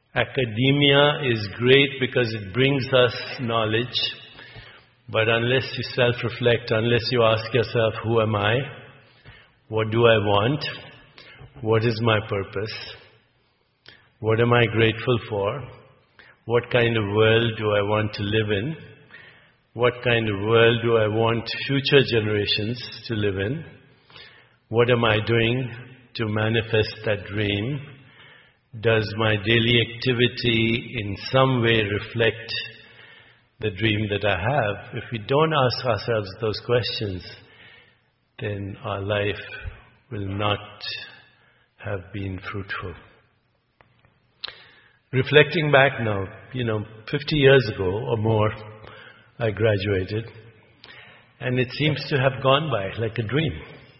Academia is great because it brings us knowledge, but unless you self-reflect, unless you ask yourself, who am I? What do I want? What is my purpose? What am I grateful for? What kind of world do I want to live in? What kind of world do I want future generations to live in? What am I doing to manifest that dream? Does my daily activity in some way reflect the dream that I have? If we don't ask ourselves those questions, then our life will not have been fruitful. Reflecting back now, 50 years ago or more, I graduated, and it seems to have gone by like a dream.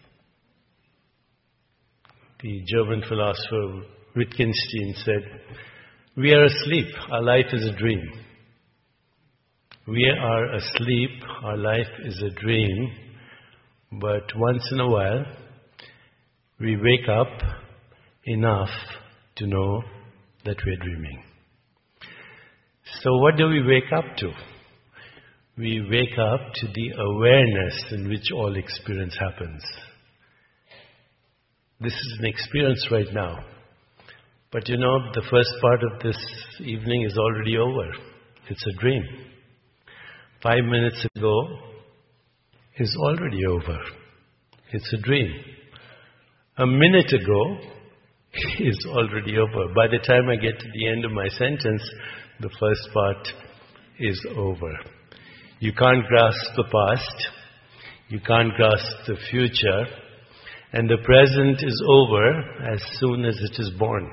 The German philosopher Wittgenstein said, "We are asleep, our life is a dream." We are asleep, our life is a dream, but once in a while, we wake up enough to know that we're dreaming. So what do we wake up to? We wake up to the awareness in which all experience happens. This is an experience right now. But the first part of this evening is already over. It's a dream. 5 minutes ago is already over. It's a dream. A minute ago is already over. By the time I get to the end of my sentence, the first part is over. You can't grasp the past. You can't grasp the future. And the present is over as soon as it is born.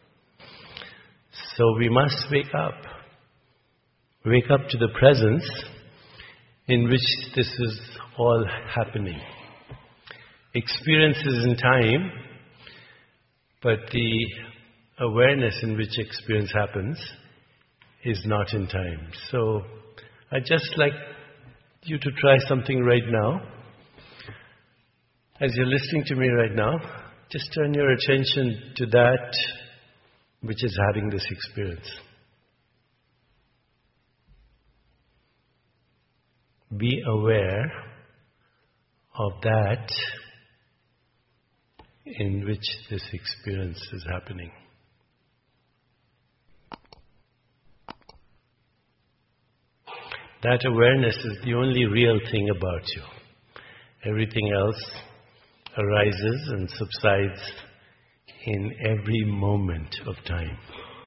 So we must wake up. Wake up to the presence in which this is all happening. Experience is in time, but the awareness in which experience happens is not in time. So I'd just like you to try something right now. As you're listening to me right now, just turn your attention to that which is having this experience. Be aware of that in which this experience is happening. That awareness is the only real thing about you. Everything else arises and subsides in every moment of time.